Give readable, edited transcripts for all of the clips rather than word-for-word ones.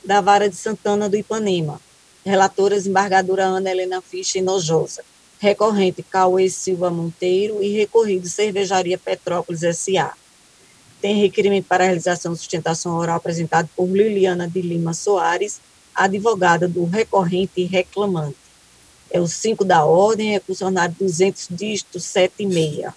da Vara de Santana do Ipanema. Relatoras, embargadora Ana Helena Fischer Nojosa. Recorrente, Cauê Silva Monteiro e recorrido, Cervejaria Petrópolis S.A. Tem requerimento para a realização de sustentação oral apresentado por Liliana de Lima Soares, advogada do recorrente e reclamante. É o 5 da ordem, recurso ordinário 200, dígito 76.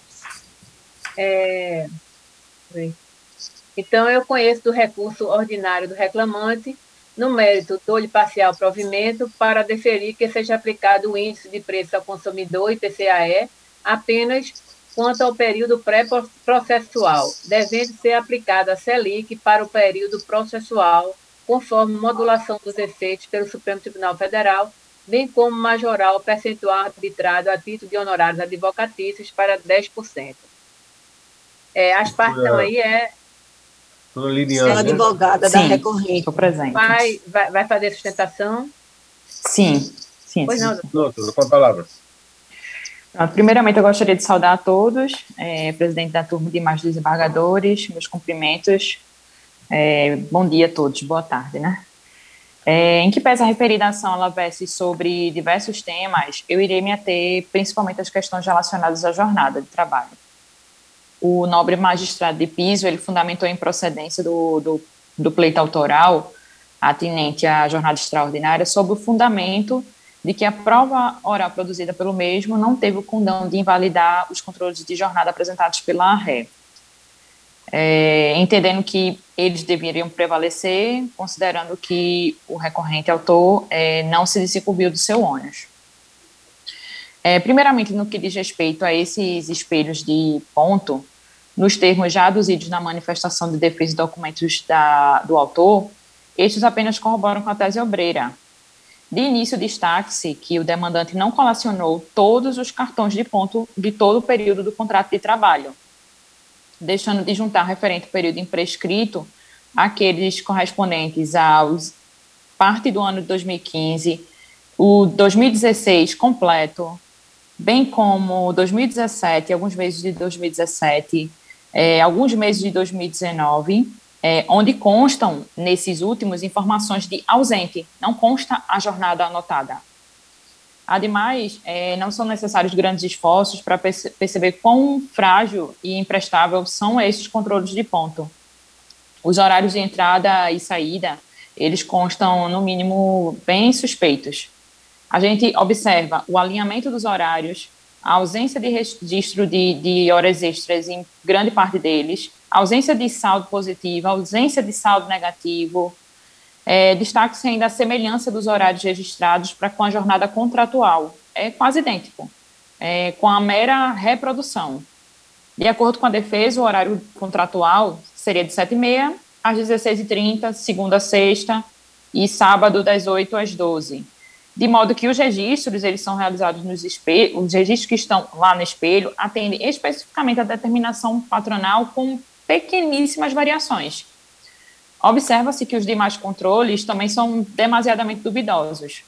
Então, eu conheço do recurso ordinário do reclamante. No mérito, dou-lhe parcial provimento para deferir que seja aplicado o índice de preço ao consumidor, IPCAE, apenas quanto ao período pré-processual, devendo ser aplicada a Selic para o período processual, conforme modulação dos efeitos pelo Supremo Tribunal Federal, bem como majorar o percentual arbitrado a título de honorários advocatícios para 10%. As partes estão aí, Dona Liliana, Sou advogada da recorrente. Estou presente. vai fazer sustentação? Sim. Pois não. doutora, com a palavra. Pronto, primeiramente, eu gostaria de saudar a todos, presidente da turma de mais desembargadores, meus cumprimentos. Bom dia a todos, boa tarde, né? Em que pese a referida ação, ela verse sobre diversos temas, eu irei me ater principalmente às questões relacionadas à jornada de trabalho. O nobre magistrado de piso, ele fundamentou a improcedência do pleito autoral atinente à jornada extraordinária sob o fundamento de que a prova oral produzida pelo mesmo não teve o condão de invalidar os controles de jornada apresentados pela ARRE, entendendo que eles deveriam prevalecer, considerando que o recorrente autor não se desincumbiu do seu ônus. Primeiramente, no que diz respeito a esses espelhos de ponto, nos termos já aduzidos na manifestação de defesa e documentos do autor, estes apenas corroboram com a tese obreira. De início, destaque-se que o demandante não colacionou todos os cartões de ponto de todo o período do contrato de trabalho, deixando de juntar referente ao período imprescrito aqueles correspondentes aos parte do ano de 2015, o 2016 completo, bem como 2017, alguns meses de 2017, alguns meses de 2019, onde constam, nesses últimos, informações de ausente, não consta a jornada anotada. Ademais, não são necessários grandes esforços para perceber quão frágil e imprestável são esses controles de ponto. Os horários de entrada e saída, eles constam, no mínimo, bem suspeitos. A gente observa o alinhamento dos horários, a ausência de registro de horas extras em grande parte deles, a ausência de saldo positivo, a ausência de saldo negativo. Destaque-se ainda a semelhança dos horários registrados para com a jornada contratual. É quase idêntico, com a mera reprodução. De acordo com a defesa, o horário contratual seria de 7h30 às 16h30, segunda a sexta, e sábado das 8 às 12. De modo que os registros eles são realizados nos espelhos, os registros que estão lá no espelho atendem especificamente à determinação patronal com pequeníssimas variações. Observa-se que os demais controles também são demasiadamente duvidosos.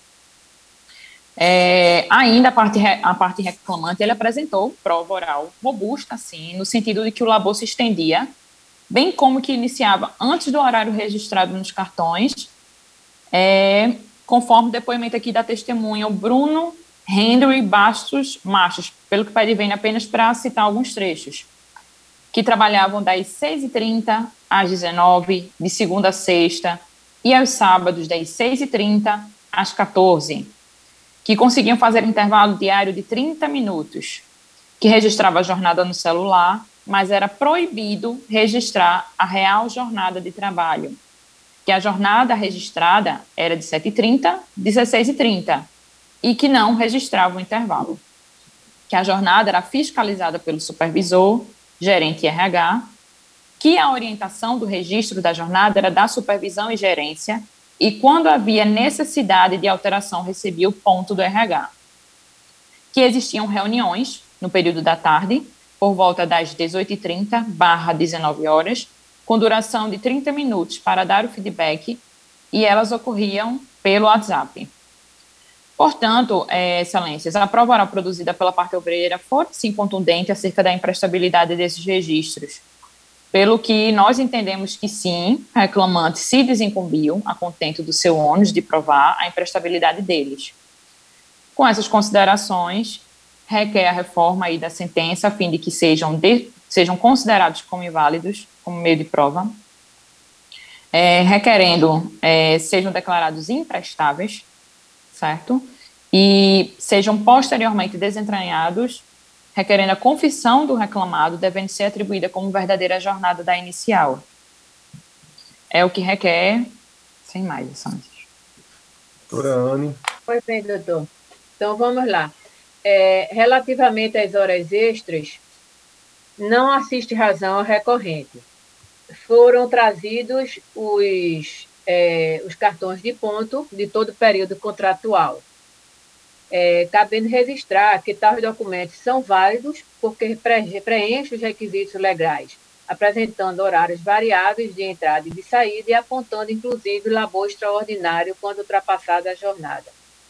Ainda a parte reclamante, ele apresentou prova oral robusta, assim, no sentido de que o labor se estendia, bem como que iniciava antes do horário registrado nos cartões, conforme o depoimento aqui da testemunha, o Bruno Henry Bastos Machos, pelo que pede vem apenas para citar alguns trechos, que trabalhavam das 6h30 às 19h, de segunda a sexta, e aos sábados das 6h30 às 14h, que conseguiam fazer intervalo diário de 30 minutos, que registrava a jornada no celular, mas era proibido registrar a real jornada de trabalho, que a jornada registrada era de 7h30, 16h30, e que não registrava o intervalo. Que a jornada era fiscalizada pelo supervisor, gerente RH, que a orientação do registro da jornada era da supervisão e gerência, e quando havia necessidade de alteração, recebia o ponto do RH. Que existiam reuniões no período da tarde, por volta das 18h30/19h, com duração de 30 minutos para dar o feedback, e elas ocorriam pelo WhatsApp. Portanto, excelências, a prova oral produzida pela parte obreira foi, sim, contundente acerca da imprestabilidade desses registros. pelo que nós entendemos que sim, o reclamante se desincumbiu a contento do seu ônus de provar a imprestabilidade deles. Com essas considerações, requer a reforma aí da sentença a fim de que sejam considerados como inválidos, como meio de prova, requerendo sejam declarados imprestáveis, certo? E sejam posteriormente desentranhados, requerendo a confissão do reclamado, devendo ser atribuída como verdadeira jornada da inicial. É o que requer, sem mais, Santos. Doutora Anne. Pois bem, doutor. Então, vamos lá. Relativamente às horas extras, não assiste razão ao recorrente. Foram trazidos os cartões de ponto de todo o período contratual. Cabendo registrar que tais documentos são válidos porque preenchem os requisitos legais, apresentando horários variáveis de entrada e de saída e apontando, inclusive, labor extraordinário quando ultrapassada a jornada.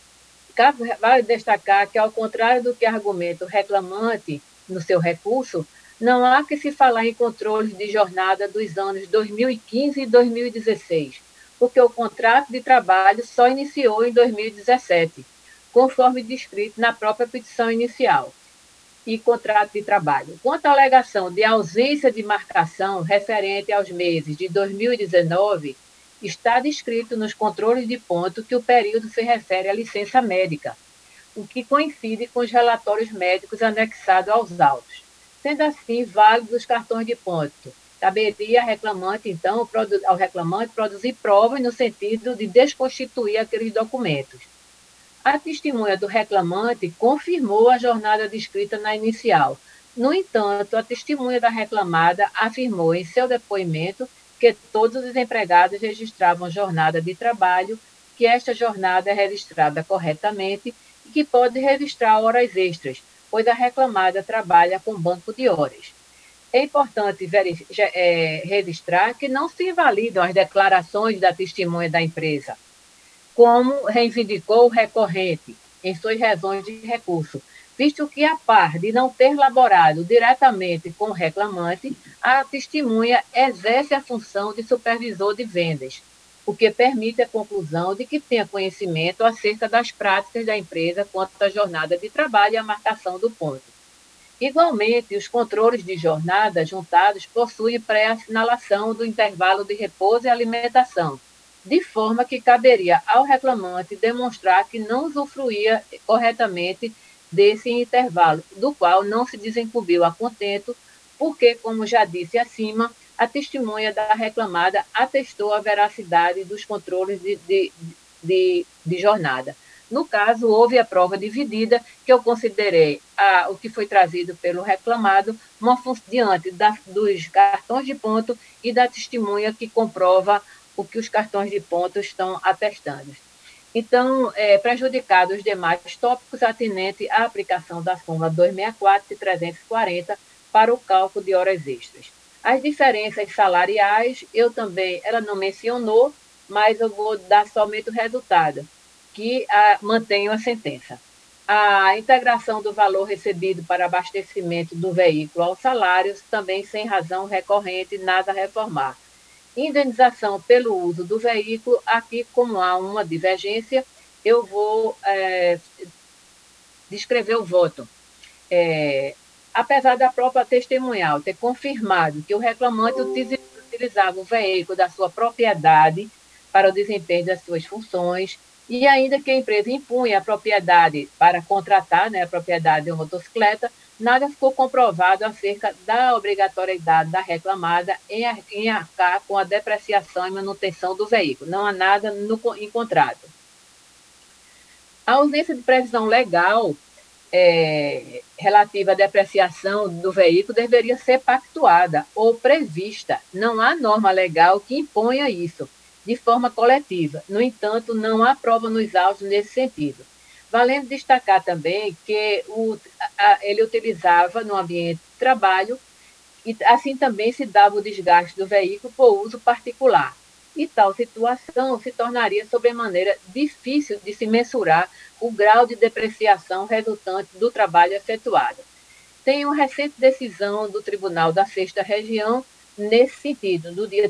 Vale destacar que, ao contrário do que argumenta o reclamante no seu recurso, não há que se falar em controles de jornada dos anos 2015 e 2016, porque o contrato de trabalho só iniciou em 2017, conforme descrito na própria petição inicial e contrato de trabalho. Quanto à alegação de ausência de marcação referente aos meses de 2019, está descrito nos controles de ponto que o período se refere à licença médica, o que coincide com os relatórios médicos anexados aos autos. Sendo assim, válidos os cartões de ponto. Caberia ao reclamante, então, produzir provas no sentido de desconstituir aqueles documentos. A testemunha do reclamante confirmou a jornada descrita na inicial. No entanto, a testemunha da reclamada afirmou em seu depoimento que todos os empregados registravam jornada de trabalho, que esta jornada é registrada corretamente e que pode registrar horas extras, pois a reclamada trabalha com banco de horas. É importante registrar que não se invalidam as declarações da testemunha da empresa, como reivindicou o recorrente em suas razões de recurso, visto que, a par de não ter laborado diretamente com o reclamante, a testemunha exerce a função de supervisor de vendas, o que permite a conclusão de que tenha conhecimento acerca das práticas da empresa quanto à jornada de trabalho e a marcação do ponto. Igualmente, os controles de jornada juntados possuem pré-assinalação do intervalo de repouso e alimentação, de forma que caberia ao reclamante demonstrar que não usufruía corretamente desse intervalo, do qual não se desincumbiu a contento, porque, como já disse acima, a testemunha da reclamada atestou a veracidade dos controles de jornada. No caso, houve a prova dividida, que eu considerei o que foi trazido pelo reclamado diante dos cartões de ponto e da testemunha que comprova o que os cartões de ponto estão atestando. Então, prejudicados os demais tópicos atinentes à aplicação da súmula 264 e 340 para o cálculo de horas extras. As diferenças salariais, ela não mencionou, mas eu vou dar somente o resultado, que mantenho a sentença. A integração do valor recebido para abastecimento do veículo aos salários, também sem razão recorrente, nada a reformar. Indenização pelo uso do veículo, aqui, como há uma divergência, eu vou descrever o voto. Apesar da própria testemunhal ter confirmado que o reclamante utilizava o veículo da sua propriedade para o desempenho das suas funções, e ainda que a empresa impunha a propriedade para contratar, a propriedade de uma motocicleta, nada ficou comprovado acerca da obrigatoriedade da reclamada em arcar com a depreciação e manutenção do veículo. Não há nada em contrato. A ausência de previsão legal relativa à depreciação do veículo deveria ser pactuada ou prevista. Não há norma legal que imponha isso de forma coletiva. No entanto, não há prova nos autos nesse sentido. Valendo destacar também que ele utilizava no ambiente de trabalho e assim também se dava o desgaste do veículo por uso particular. E tal situação se tornaria sobremaneira difícil de se mensurar o grau de depreciação resultante do trabalho efetuado. Tem uma recente decisão do Tribunal da Sexta Região nesse sentido, no dia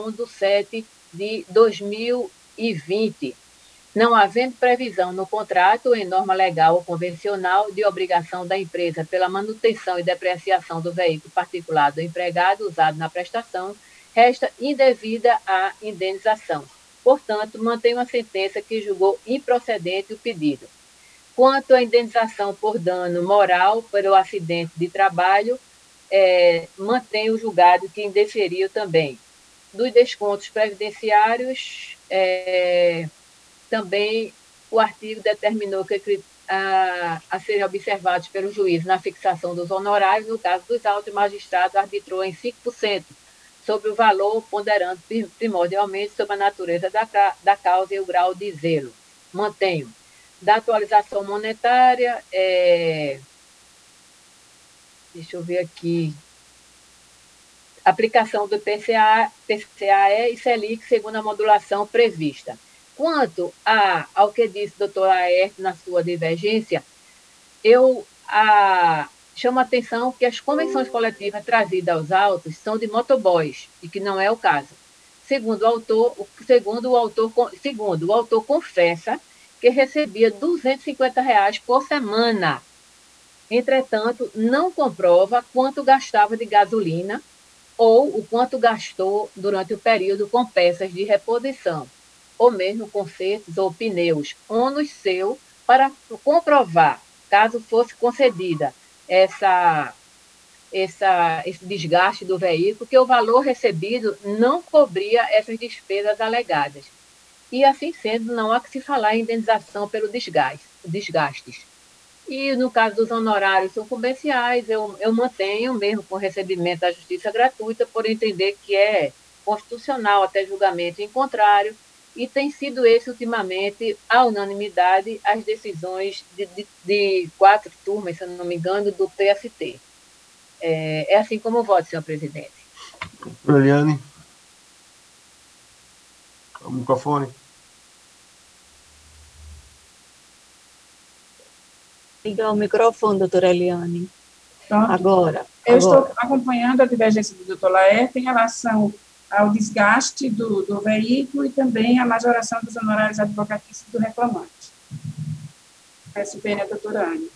31/7/2020, não havendo previsão no contrato ou em norma legal ou convencional de obrigação da empresa pela manutenção e depreciação do veículo particular do empregado usado na prestação, resta indevida a indenização. Portanto, mantenho a sentença que julgou improcedente o pedido. Quanto à indenização por dano moral pelo acidente de trabalho, mantém o julgado que indeferiu também. Dos descontos previdenciários, também o artigo determinou que a serem observados pelo juiz na fixação dos honorários, no caso dos autos, o magistrado arbitrou em 5% sobre o valor, ponderando primordialmente sobre a natureza da causa e o grau de zelo. Mantenho. Da atualização monetária, deixa eu ver aqui, aplicação do PCAE e Selic segundo a modulação prevista. Quanto ao que disse o doutor Aércio na sua divergência, eu chamo a atenção que as convenções coletivas trazidas aos autos são de motoboys, e que não é o caso. Segundo o autor confessa que recebia R$ 250 por semana. Entretanto, não comprova quanto gastava de gasolina ou o quanto gastou durante o período com peças de reposição, ou mesmo consertos ou pneus, ônus seu para comprovar, caso fosse concedida esse desgaste do veículo, que o valor recebido não cobria essas despesas alegadas. E, assim sendo, não há que se falar em indenização pelo desgastes. E, no caso dos honorários sucumbenciais, eu mantenho, mesmo com recebimento da justiça gratuita, por entender que é constitucional até julgamento em contrário, e tem sido esse, ultimamente, a unanimidade, as decisões de 4 turmas, se eu não me engano, do TST. É assim como eu voto, senhor presidente. Eliane. O microfone. Liga o microfone, doutora Eliane. Pronto. Agora. Estou acompanhando a divergência do doutor Laerte em relação ao desgaste do veículo e também à majoração dos honorários advocatícios do reclamante. Peço bem a doutora Anne.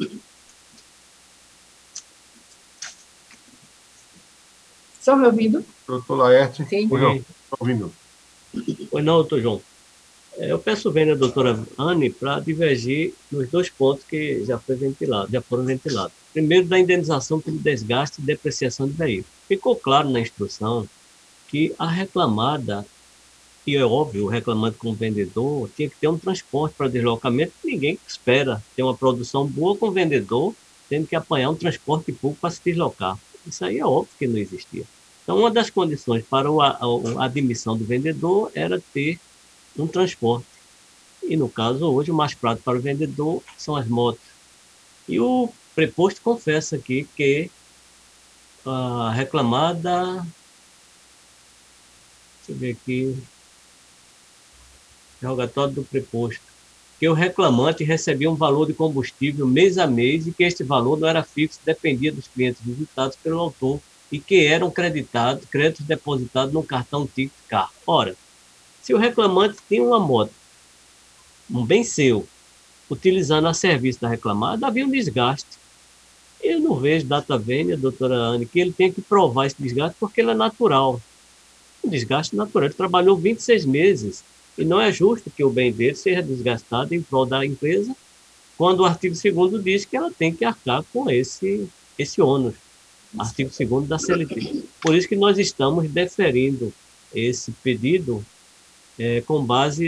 Estão me ouvindo? Doutor Laerte. Sim. Estou ouvindo. Pois não, doutor João. Eu peço bem a doutora Anne para divergir nos 2 pontos que já foram ventilados. Primeiro, da indenização pelo desgaste e depreciação de veículo. Ficou claro na instrução que a reclamada, e é óbvio, o reclamante como vendedor, tinha que ter um transporte para deslocamento, que ninguém espera ter uma produção boa com o vendedor, tendo que apanhar um transporte público para se deslocar. Isso aí é óbvio que não existia. Então, uma das condições para a admissão do vendedor era ter um transporte. E, no caso, hoje, o mais prático para o vendedor são as motos. E o preposto confessa aqui que a reclamada... Deixa eu ver aqui... Interrogatório do preposto. Que o reclamante recebia um valor de combustível mês a mês e que este valor não era fixo, dependia dos clientes visitados pelo autor e que eram créditos depositados no cartão Ticket Car. Ora, se o reclamante tem uma moto, um bem seu, utilizando a serviço da reclamada, havia um desgaste. Eu não vejo data vênia, doutora Anne, que ele tenha que provar esse desgaste porque ele é natural. Um desgaste natural. Ele trabalhou 26 meses e não é justo que o bem dele seja desgastado em prol da empresa, quando o artigo 2º diz que ela tem que arcar com esse ônus. Artigo 2º da CLT. Por isso que nós estamos deferindo esse pedido com base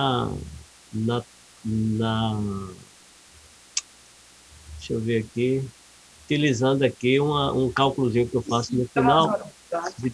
deixa eu ver aqui, utilizando aqui um cálculozinho que eu faço no final, de R$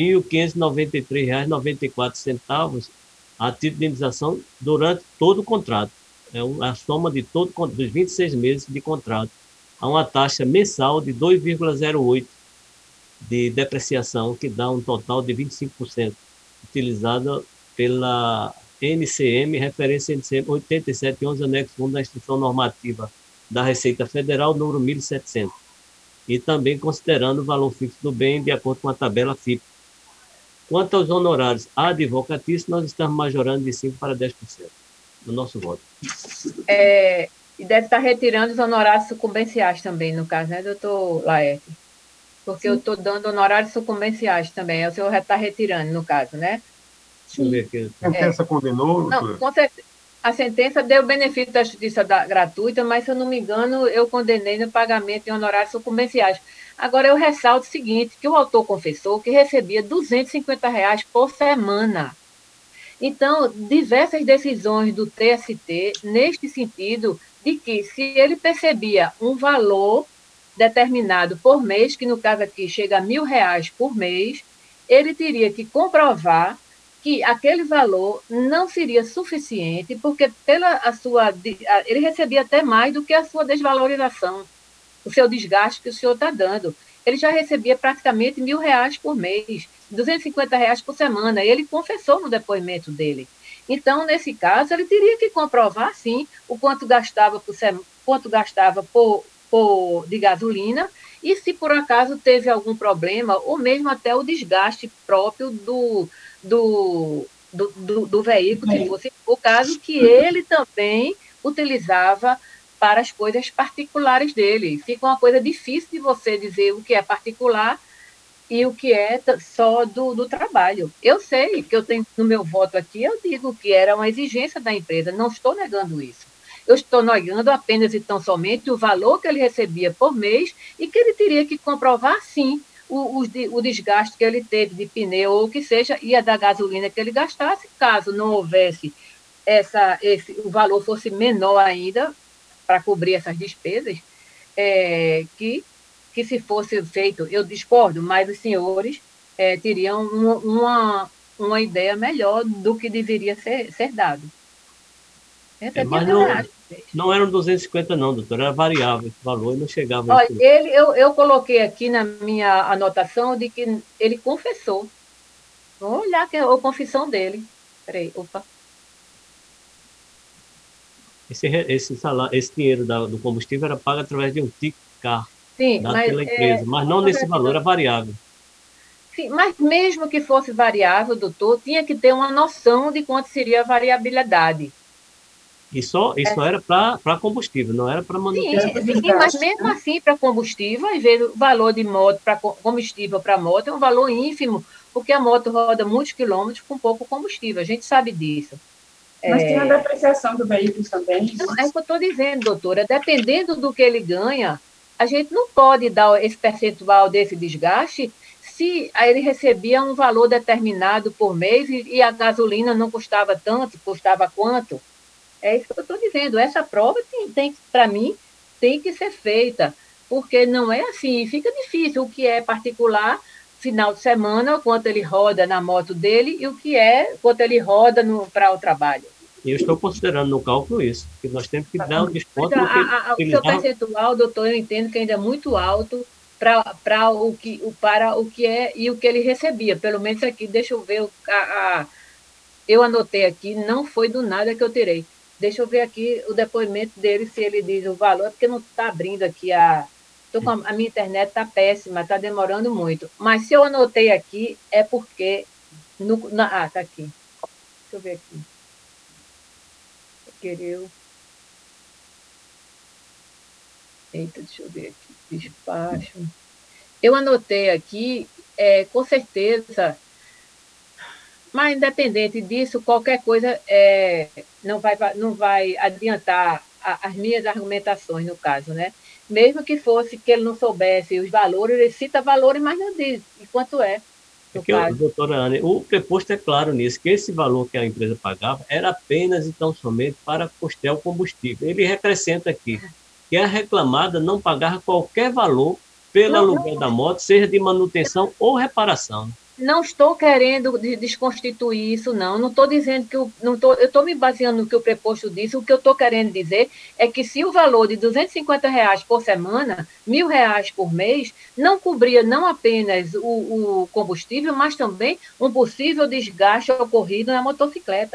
2.593,94 a título de indenização durante todo o contrato. É a soma dos 26 meses de contrato. Há uma taxa mensal de 2,08 de depreciação, que dá um total de 25%, utilizada pela NCM, referência NCM 8711, anexo 1 da Instrução Normativa da Receita Federal, número 1.700. e também considerando o valor fixo do bem de acordo com a tabela FIP. Quanto aos honorários advocatícios, nós estamos majorando de 5% para 10% no nosso voto. E deve estar retirando os honorários sucumbenciais também, no caso, né, doutor Laerte? Porque eu estou dando honorários sucumbenciais também, o senhor está retirando, no caso, né? Deixa eu ver aqui. A sentença condenou, Não, doutora? com certeza. A sentença deu benefício da justiça gratuita, mas, se eu não me engano, eu condenei no pagamento de honorários sucumbenciais. Agora, eu ressalto o seguinte, que o autor confessou que recebia R$ 250 por semana. Então, diversas decisões do TST, neste sentido, de que se ele percebia um valor determinado por mês, que no caso aqui chega a R$ 1.000 por mês, ele teria que comprovar que aquele valor não seria suficiente, porque ele recebia até mais do que a sua desvalorização, o seu desgaste que o senhor está dando. Ele já recebia praticamente R$ 1.000 por mês, R$ 250 por semana. Ele confessou no depoimento dele. Então, nesse caso, ele teria que comprovar, sim, o quanto gastava de gasolina, e se por acaso teve algum problema, ou mesmo até o desgaste próprio do veículo, se fosse o caso que ele também utilizava para as coisas particulares dele. Fica uma coisa difícil de você dizer o que é particular e o que é só do trabalho. Eu sei que eu tenho no meu voto aqui, eu digo que era uma exigência da empresa, não estou negando isso. Eu estou negando apenas e tão somente o valor que ele recebia por mês e que ele teria que comprovar, sim, o desgaste que ele teve de pneu ou o que seja, e a da gasolina que ele gastasse, caso não houvesse o valor fosse menor ainda, para cobrir essas despesas, que se fosse feito, eu discordo, mas os senhores teriam uma ideia melhor do que deveria ser dado. Essa é a Mas minha reação. não eram 250 não, doutor, era variável esse valor e não chegava a Olha, esse... eu coloquei aqui na minha anotação de que ele confessou. Vamos olhar a confissão dele. Peraí, opa. Esse dinheiro do combustível era pago através de um ticket Sim, dado mas pela empresa, mas não nesse valor, era variável. Sim, mas mesmo que fosse variável, doutor, tinha que ter uma noção de quanto seria a variabilidade. E só era para combustível, não era para manutenção. Sim, mas mesmo assim, para combustível, às vezes o valor de moto para combustível para moto é um valor ínfimo, porque a moto roda muitos quilômetros com pouco combustível, a gente sabe disso. Mas tem a depreciação do veículo também. Não, é o que eu estou dizendo, doutora, dependendo do que ele ganha, a gente não pode dar esse percentual desse desgaste se ele recebia um valor determinado por mês e a gasolina não custava tanto, custava quanto. É isso que eu estou dizendo. Essa prova, para mim, tem que ser feita, porque não é assim. Fica difícil o que é particular, final de semana, quanto ele roda na moto dele e o que é quanto ele roda para o trabalho. E eu estou considerando no cálculo isso, que nós temos que dar um desconto no que O seu percentual, doutor, eu entendo que ainda é muito alto para o que é e o que ele recebia. Pelo menos aqui, deixa eu ver. Eu anotei aqui, não foi do nada que eu tirei. Deixa eu ver aqui o depoimento dele, se ele diz o valor, porque não está abrindo aqui a minha internet está péssima, está demorando muito. Mas se eu anotei aqui, é porque... está aqui. Deixa eu ver aqui. Eita, deixa eu ver aqui. Despacho. Eu anotei aqui, com certeza, mas, independente disso, qualquer coisa não vai adiantar as minhas argumentações, no caso, né? Mesmo que fosse que ele não soubesse os valores, ele cita valores, mas não diz quanto é. Doutora Ana, o preposto é claro nisso, que esse valor que a empresa pagava era apenas e tão somente para custear o combustível. Ele acrescenta aqui que a reclamada não pagava qualquer valor pelo aluguel da moto, seja de manutenção ou reparação. Não estou querendo desconstituir isso, não. Não estou dizendo que eu estou me baseando no que o preposto disse. O que eu estou querendo dizer é que se o valor de R$ 250 por semana, R$ 1.000 por mês, não cobria não apenas o combustível, mas também um possível desgaste ocorrido na motocicleta.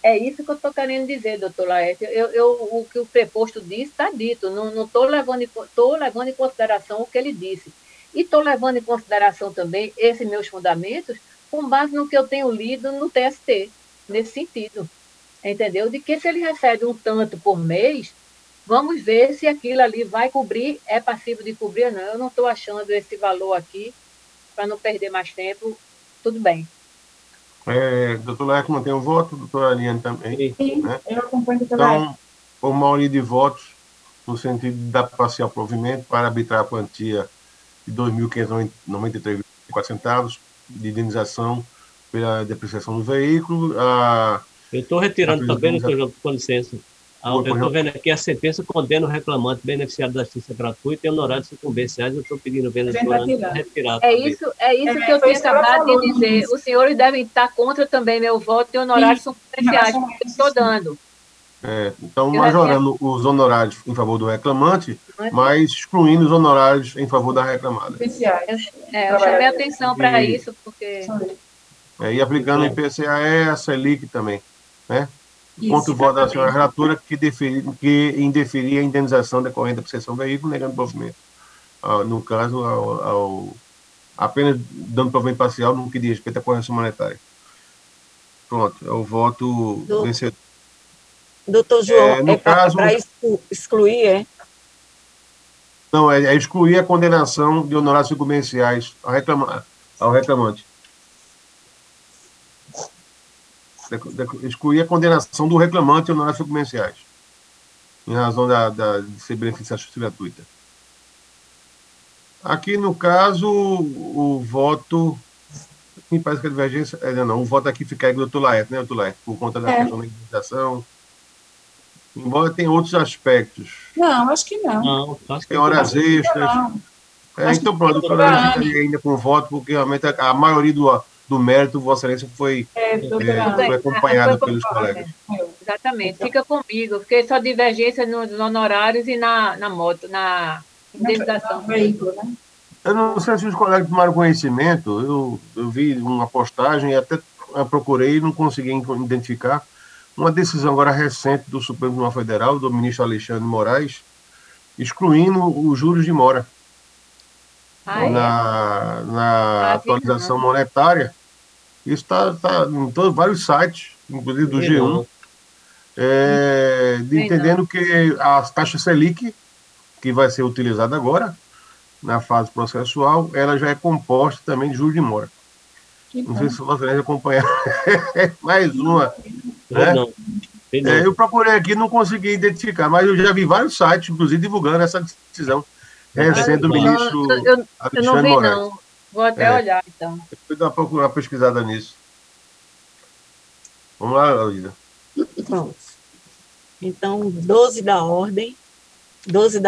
É isso que eu estou querendo dizer, doutor Laerte. O que o preposto disse está dito. Não estou levando em consideração o que ele disse. E estou levando em consideração também esses meus fundamentos com base no que eu tenho lido no TST, nesse sentido. Entendeu? De que se ele recebe um tanto por mês, vamos ver se aquilo ali vai cobrir, é passível de cobrir ou não. Eu não estou achando esse valor aqui, para não perder mais tempo. Tudo bem. Doutor Laerte mantém o voto, doutora Eliane também. Sim, Né? eu acompanho o doutor Laerte. Então, por maioria de votos, no sentido de dar parcial provimento para arbitrar a quantia de R$ 2.593,04 de indenização pela depreciação do veículo. Eu estou retirando também, indenização... doutor João, com licença. Eu estou vendo aqui a sentença condena o reclamante beneficiário da justiça gratuita e honorários sucumbenciais. Eu estou pedindo vendo para retirar. É isso que eu tinha acabado de dizer. Os senhores devem estar contra também meu voto e honorários sucumbenciais, porque eu estou dando. Então, majorando os honorários em favor do reclamante, mas excluindo os honorários em favor da reclamada. Eu chamei a atenção para isso, porque... E aplicando o IPCA, a Selic também, né? Contra o voto da senhora relatora, que indeferia a indenização decorrente da apreciação do veículo, negando provimento. No caso, apenas dando provimento parcial no que diz respeito à correção monetária. Pronto, é o voto vencedor. Doutor João, no caso, para excluir, é? Não, é excluir a condenação de honorários sucumbenciais ao reclamante. Excluir a condenação do reclamante de honorários sucumbenciais, em razão de ser benefício da justiça gratuita. Aqui, no caso, o voto... Me parece que a divergência... Não, o voto aqui fica aí do doutor Laerte, né, doutor Laerte? Por conta da questão da indenização. Embora tenha outros aspectos. Não, acho que não. Não, tem horas extras. Então, pronto, o doutor ficaria ainda com o voto, porque realmente a maioria do mérito, Vossa Excelência, foi acompanhada pelos colegas. Exatamente, fica comigo, porque só divergência nos honorários e na indenização. Veículo, né? Eu não sei se os colegas tomaram conhecimento, eu vi uma postagem e até procurei e não consegui identificar uma decisão agora recente do Supremo Tribunal Federal, do ministro Alexandre de Moraes, excluindo os juros de mora na atualização monetária. Isso está em vários sites, inclusive do G1, entendendo que a taxa Selic, que vai ser utilizada agora, na fase processual, ela já é composta também de juros de mora. Não sei se vocês acompanharam. Mais uma. Né? Eu procurei aqui, não consegui identificar, mas eu já vi vários sites, inclusive, divulgando essa decisão recente do ministro Alexandre não vi, Moraes. não. Vou até olhar, então. Eu vou dar uma pesquisada nisso. Vamos lá, Luísa. Pronto. Então, 12 da ordem, 12 da